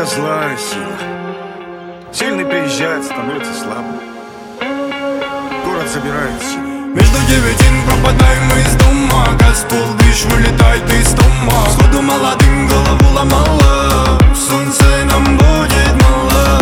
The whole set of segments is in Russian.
это злая сила. Сильный приезжает, становится слабым. Город забирает силу. Между девятин пропадаем мы из дома. Газ полдыш вылетает из дома. Сходу молодым голову ломало. Солнце нам будет мало.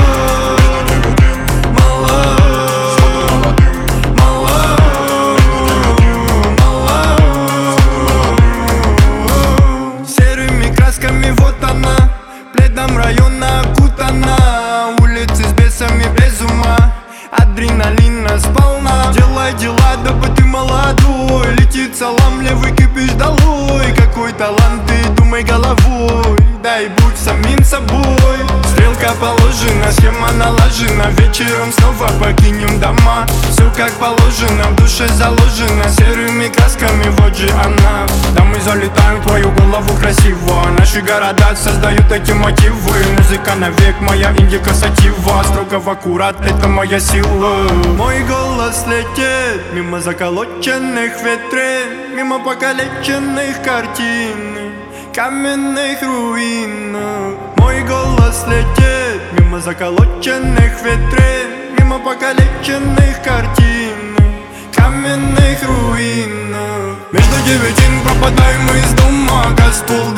Серыми красками вот она, пледом района окутана. Улицы с бесами без ума, адреналина сполна. Делай дела, дабы ты молодой. Летит салам, левый кипиш долой. Какой талант, ты думай головой. Дай будь самим собой. Стрелка положена, схема налажена. Вечером снова покинем дома. Все как положено, в душе заложено. Серыми красками, вот же она. Да мы залетаем в твою голову красиво. Наши города создают эти мотивы. Музыка навек, моя индика сатива. Строго в аккурат, это моя сила. Мой голос летит мимо заколоченных витрин, мимо покалеченных картин, каменных руин. Мой голос летит мимо заколоченных витрин, мимо покалеченных картин, каменных руин. Между девятин пропадаем мы из дома. Газ